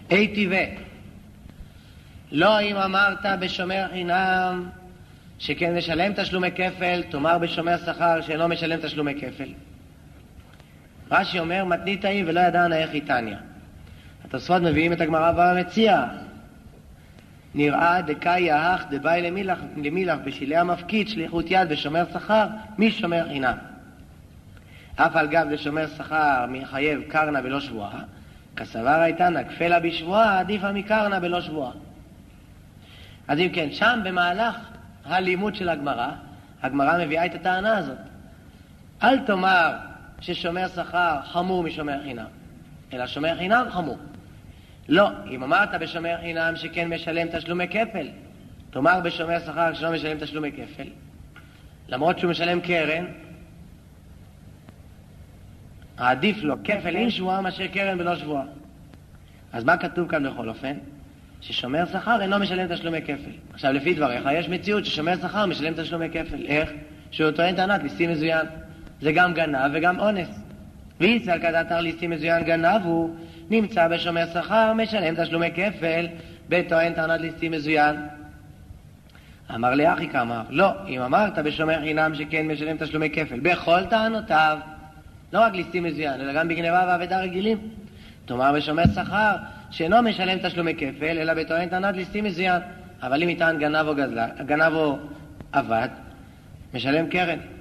היטיבה. לא אם אמרת בשומר חינם שכן משלם תשלומי כפל, תאמר בשומר שכר שאינו משלם תשלומי כפל. רש"י אומר מתנית היא ולא ידענה איך איתניה. התוספות מביאים את הגמרא והמציע. נראה דקאי יהך דבאי למילך בשילי המפקיד שליחות יד בשומר שכר משומר חינם. אף על גב לשומר שכר מחייב קרנה בלא שבועה, כסבר הייתנה כפלה בשבועה עדיפה מקרנה בלא שבועה. אז אם כן, שם במהלך הלימוד של הגמרא מביאה את הטענה הזאת. אל תאמר ששומר שכר חמור משומר חינם, אלא שומר חינם חמור. לא, אם אמרת בשומר חינם שכן משלם תשלומי כפל, תאמר בשומר שכר שלא משלם תשלומי כפל, למרות שהוא משלם קרן, עדיף לו כפל עם שבועה מאשר קרן בלא שבועה. אז מה כתוב כאן בכל אופן? ששומר שכר אינו משלם תשלומי כפל. עכשיו לפי דבריך יש מציאות ששומר שכר משלם תשלומי כפל. איך? שהוא טוען טענת ליסטים מזוין. זה גם גנב וגם אונס. ויצל כדתר ליסטים מזוין גנב הוא נמצא בשומר שכר משלם תשלומי כפל בטוען טענת ליסטים מזוין. אמר לי אחי כאמר, לא, אם אמרת בשומר חינם שכן משלם תשלומי כפל בכל טענותיו, לא רק ליסטים מזוין אלא גם בגנבה ועבדה רגילים, תאמר בשומר שכר שאינו משלם תשלומי כפל אלא בטוען טענת ליסטים מזוין. אבל אם יטען גנב או עבד משלם קרן.